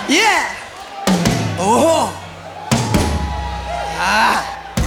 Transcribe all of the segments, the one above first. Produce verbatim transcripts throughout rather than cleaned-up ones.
Yeah. Oh. Ah.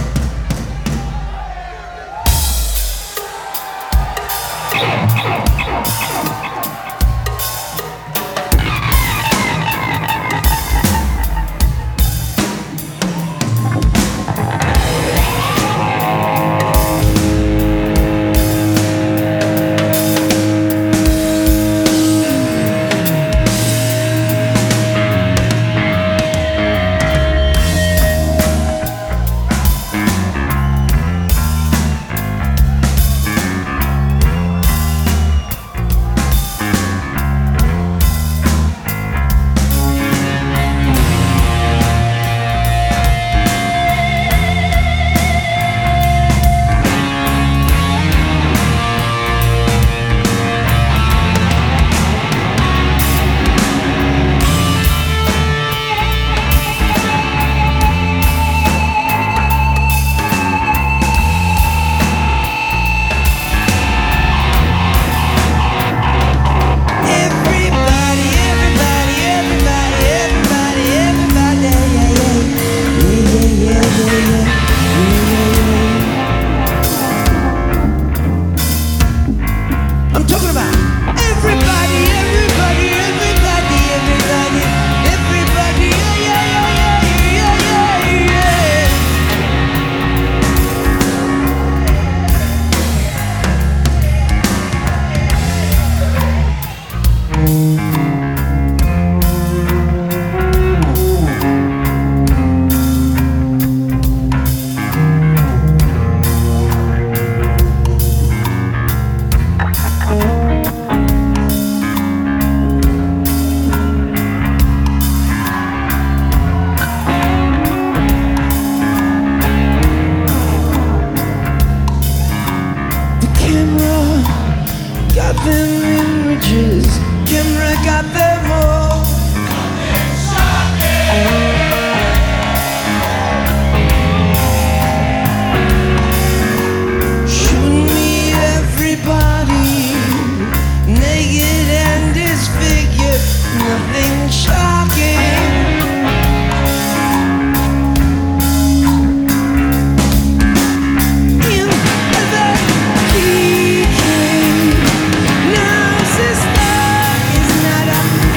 I'm talking about everybody, everybody, everybody, everybody, everybody, yeah, yeah, yeah, yeah, yeah, got them images, camera got them all. Shoot me everybody, naked and disfigured, nothing shocking. Now sister is not a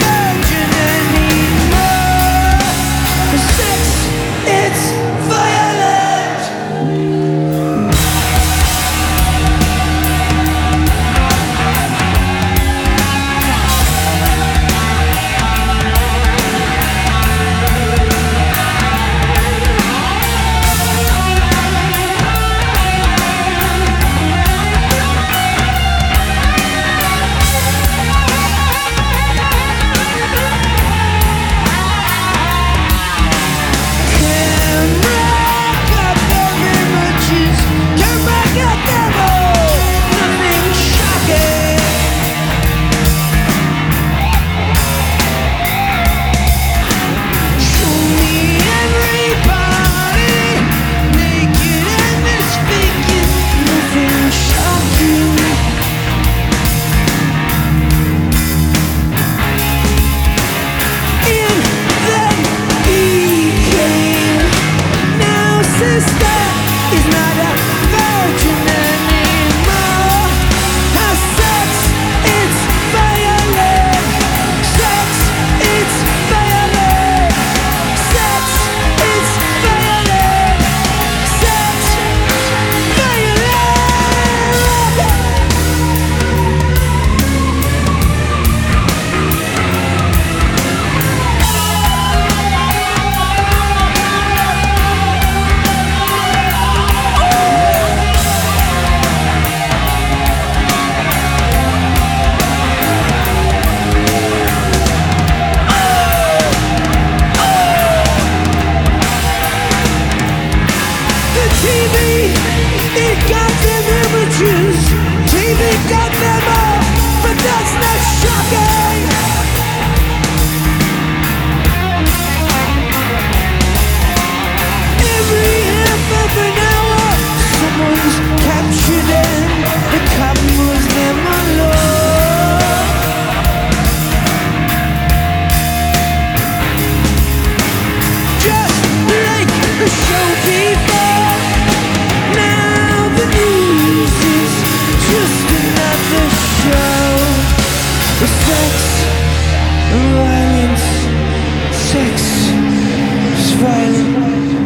Sex, violence, sex is violent.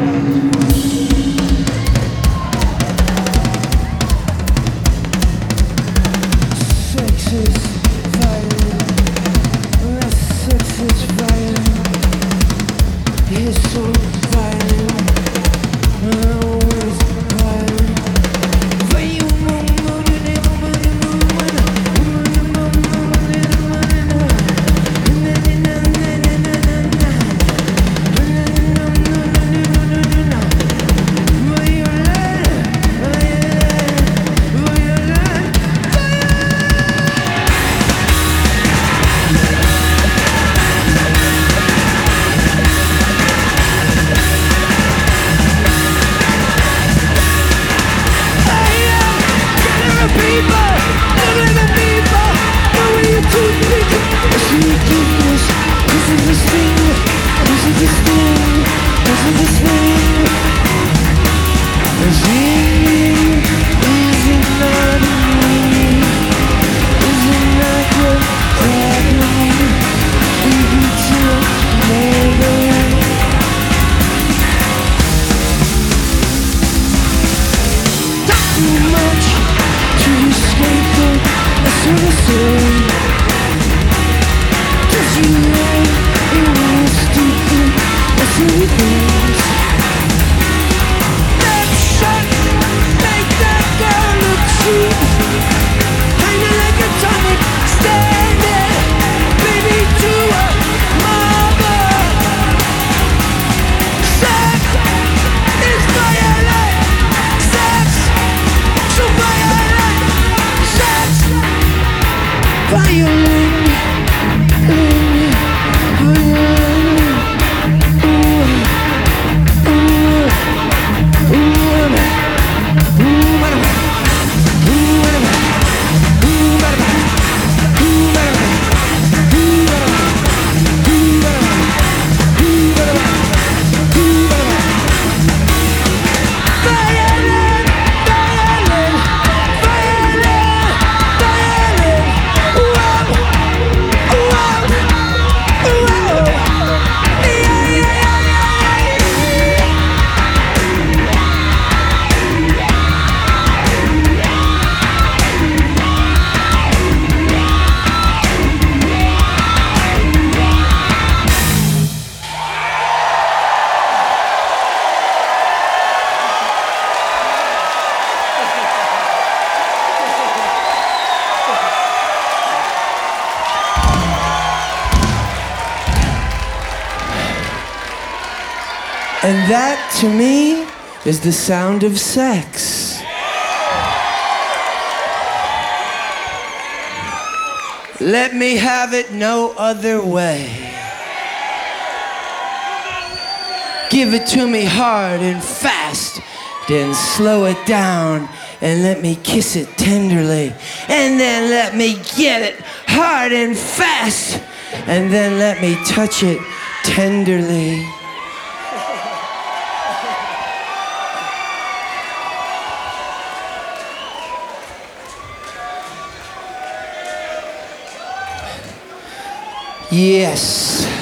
Sex is violent. Sex is violent. It's so violent. Always violent. And that, to me, is the sound of sex. Let me have it no other way. Give it to me hard and fast, then slow it down and let me kiss it tenderly. And then let me get it hard and fast, and then let me touch it tenderly. Yes.